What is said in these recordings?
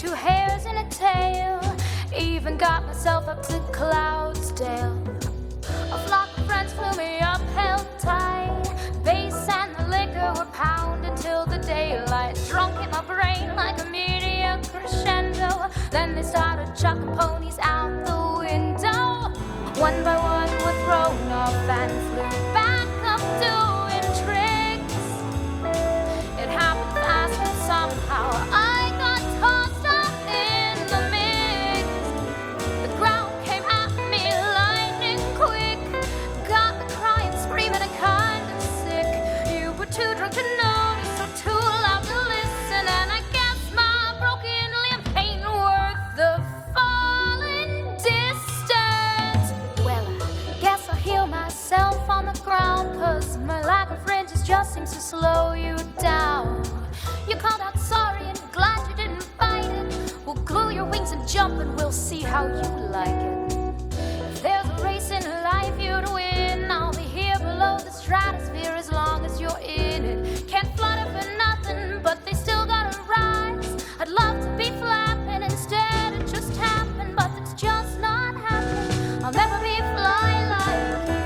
2 hairs and a tail. Even got myself up to Cloudsdale. A flock of friends flew me up, held tight. Bass and the liquor were pounding till the daylight. Drunk in my brain like a meteor crescendo. Then they started chucking ponies out the window. One by one were thrown off and flew back up doing tricks. It happened fast and somehow I got tossed up in the mix. The ground came at me lightning quick. Got me crying, screaming and kind of sick. You were too drunk to notice or too loud to listen. And I guess my broken limb ain't worth the falling distance. Well, I guess I'll heal myself on the ground, 'cause my lack of fringes just seems to slow you down. You called out sorry and glad you didn't fight it. Well, glue your wings and jump and we'll see how you like it. If there's a race in life you'd win, I'll be here below the stratosphere as long as you're in it. Can't flutter for nothing, but they still gotta rise. I'd love to be flapping, instead it just happened, but it's just not happening. I'll never be fly like you.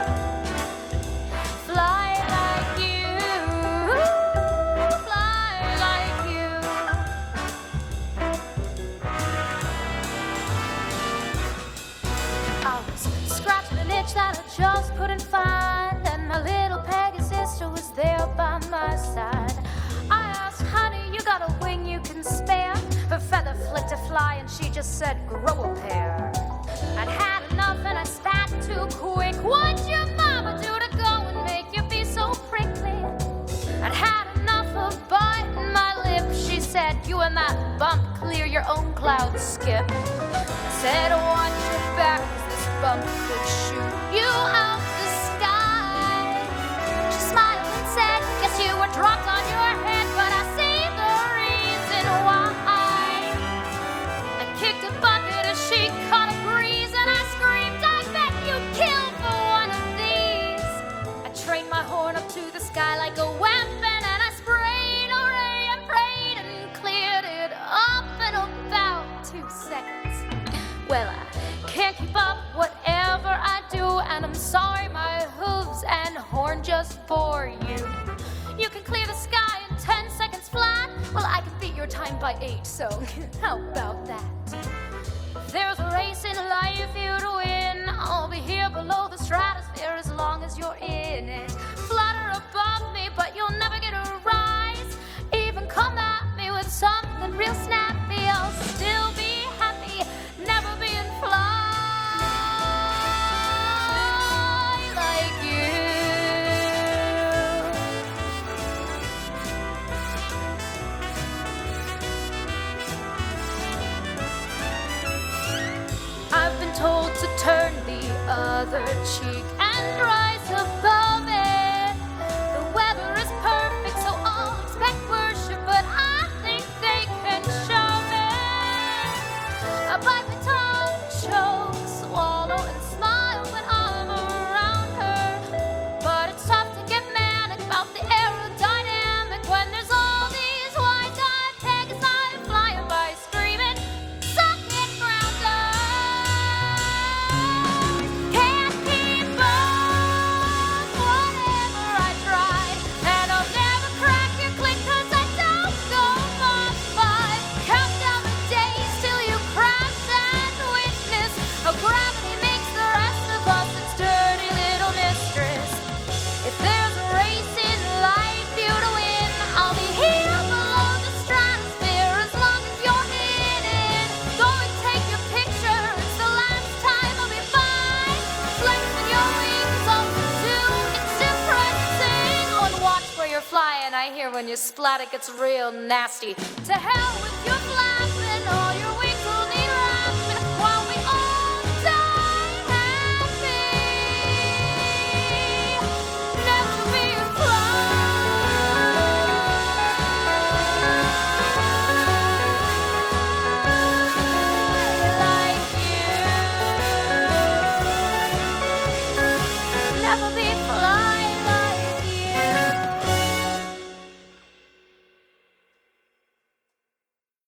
Fly like you. Fly like you. I was scratching an itch that I just couldn't find, and my little Peggy sister was there by my side. I asked, honey, you got a wing you can spare? Her feather flicked a fly and she just said, grow a pair. I'd had enough and I spat too quick. What'd your mama do to go and make you be so prickly? I'd had enough of biting my lip. She said, you and that bump clear your own cloud skip. I said, watch your back, 'cause this bump could shoot you out the sky. She smiled and said, guess you were dropped on your head, but I see the reason why. I kicked a bucket as she caught a breeze, and I screamed, I bet you'd kill for one of these. I trained my horn up to the sky like a weapon, and I sprayed, hooray, and prayed, and cleared it up in about 2 seconds. Well, I can't keep up whatever I do, and I'm sorry my hooves and horn just bore you. You can clear the sky in 10 seconds flat. Well, I can beat your time by 8, so how about that? If there's a race in life you'd win, I'll be here below the stratosphere as long as you're in it. Flutter above me, but you'll never get a rise. Even come at me with something real snappy, I'll still be happy, never being fly like you. I've been told to turn the other cheek and rise above it. The weather is perfect, so I'll expect worship, but I think they can shove it. I bite my tongue, choke, swallow, and smile when I'm around her. But it's tough to get manic about the aerodynamic when there's all these wide-eyed Pegasus flying by screaming, suck it, grounder. Can't keep up whatever I try, and I'll never crack your click 'cause I don't go by 5. Count down the days till you crash and witness how gravity makes the rest of us its dirty little mistress. If there's a race in life you to win, I'll be here below the stratosphere as long as you're in it. Go and take your picture, it's the last time I'll be by. Flexing your wings over too, it's impressing. Oh, and watch where you're flying, I hear when you splat it gets real nasty. To hell with your flapping, all your wings will need wrapping while we all die happy. Never be a fly like you. Never be fly